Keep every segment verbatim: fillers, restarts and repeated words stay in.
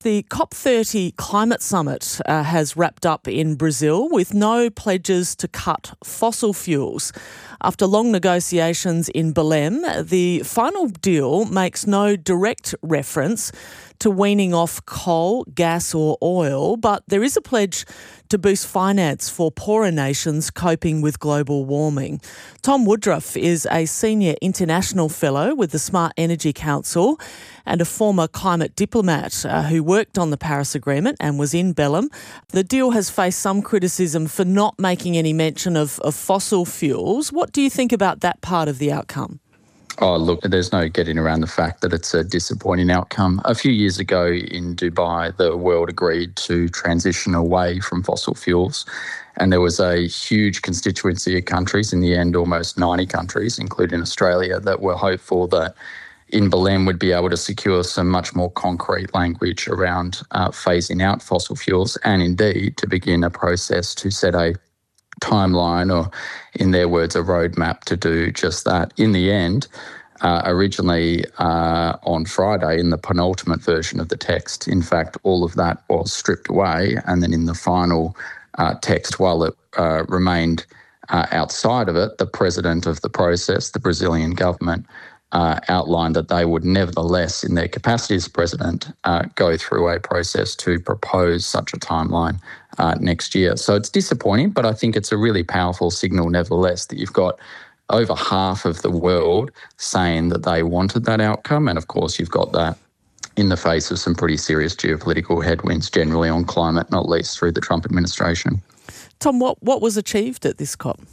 The COP thirty climate summit uh, has wrapped up in Brazil with no pledges to cut fossil fuels. After long negotiations in Belém, the final deal makes no direct reference to weaning off coal, gas or oil, but there is a pledge to boost finance for poorer nations coping with global warming. Tom Woodruff is a senior international fellow with the Smart Energy Council and a former climate diplomat uh, who worked on the Paris Agreement and was in Belém. The deal has faced some criticism for not making any mention of, of fossil fuels. What do you think about that part of the outcome? Oh, look, there's no getting around the fact that it's a disappointing outcome. A few years ago in Dubai, the world agreed to transition away from fossil fuels, and there was a huge constituency of countries, in the end almost ninety countries, including Australia, that were hopeful that in Belém would be able to secure some much more concrete language around uh, phasing out fossil fuels and indeed to begin a process to set a timeline, or in their words, a roadmap to do just that. In the end, uh, originally uh, on Friday, in the penultimate version of the text, in fact, all of that was stripped away. And then in the final uh, text, while it uh, remained uh, outside of it, the president of the process, the Brazilian government, Uh, outlined that they would nevertheless, in their capacity as president, uh, go through a process to propose such a timeline uh, next year. So it's disappointing, but I think it's a really powerful signal nevertheless that you've got over half of the world saying that they wanted that outcome. And of course, you've got that in the face of some pretty serious geopolitical headwinds generally on climate, not least through the Trump administration. Tom, what, what was achieved at this COP?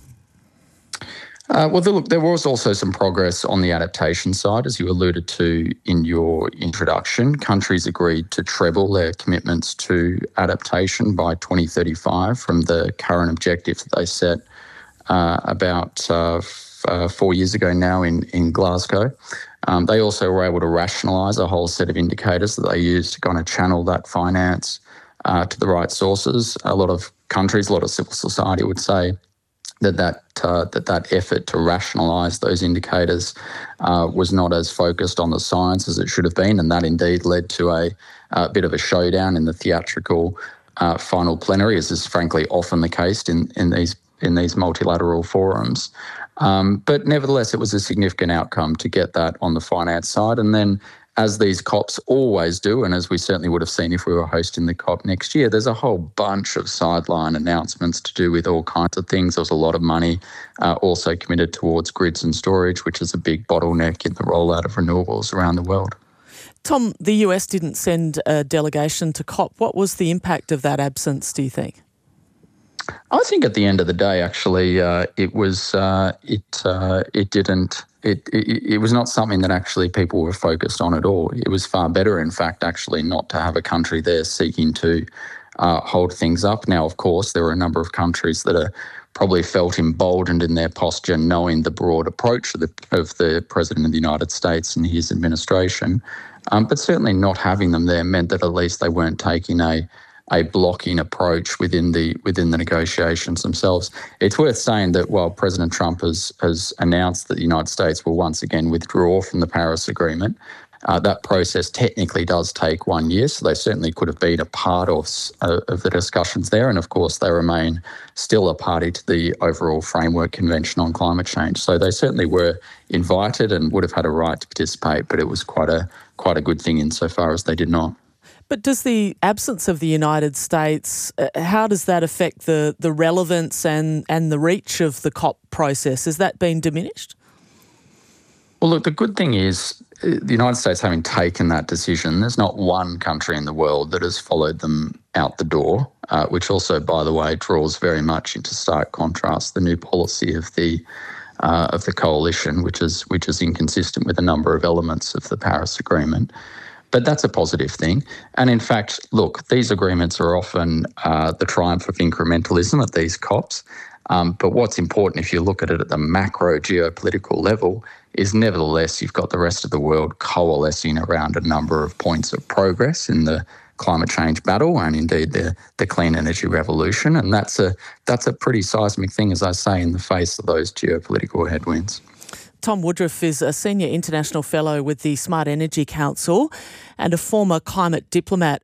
Uh, well, the, look, there was also some progress on the adaptation side, as you alluded to in your introduction. Countries agreed to treble their commitments to adaptation by twenty thirty-five from the current objective that they set uh, about uh, f- uh, four years ago now in, in Glasgow. Um, they also were able to rationalise a whole set of indicators that they used to kind of channel that finance uh, to the right sources. A lot of countries, a lot of civil society would say that that, uh, that that effort to rationalise those indicators uh, was not as focused on the science as it should have been, and that indeed led to a, a bit of a showdown in the theatrical uh, final plenary, as is frankly often the case in, in these in these multilateral forums. Um, but nevertheless, it was a significant outcome to get that on the finance side. And then, as these COPs always do, and as we certainly would have seen if we were hosting the COP next year, there's a whole bunch of sideline announcements to do with all kinds of things. There was a lot of money uh, also committed towards grids and storage, which is a big bottleneck in the rollout of renewables around the world. Tom, the U S didn't send a delegation to COP. What was the impact of that absence, do you think? I think at the end of the day, actually, uh, it was uh, it uh, it didn't it, it it was not something that actually people were focused on at all. It was far better, in fact, actually, not to have a country there seeking to uh, hold things up. Now, of course, there are a number of countries that are probably felt emboldened in their posture, knowing the broad approach of the of the President of the United States and his administration. Um, but certainly not having them there meant that at least they weren't taking a a blocking approach within the within the negotiations themselves. It's worth saying that while President Trump has has announced that the United States will once again withdraw from the Paris Agreement, uh, that process technically does take one year, so they certainly could have been a part of, uh, of the discussions there, and of course they remain still a party to the overall Framework Convention on Climate Change. So they certainly were invited and would have had a right to participate, but it was quite a quite a good thing insofar as they did not. But does the absence of the United States, uh, how does that affect the, the relevance and, and the reach of the COP process? Has that been diminished? Well, look, the good thing is the United States having taken that decision, there's not one country in the world that has followed them out the door, uh, which also, by the way, draws very much into stark contrast the new policy of the uh, of the coalition, which is which is inconsistent with a number of elements of the Paris Agreement. But that's a positive thing. And in fact, look, these agreements are often uh, the triumph of incrementalism at these COPs. Um, but what's important, if you look at it at the macro geopolitical level, is nevertheless you've got the rest of the world coalescing around a number of points of progress in the climate change battle and indeed the, the clean energy revolution. And that's a that's a pretty seismic thing, as I say, in the face of those geopolitical headwinds. Tom Woodruff is a senior international fellow with the Smart Energy Council and a former climate diplomat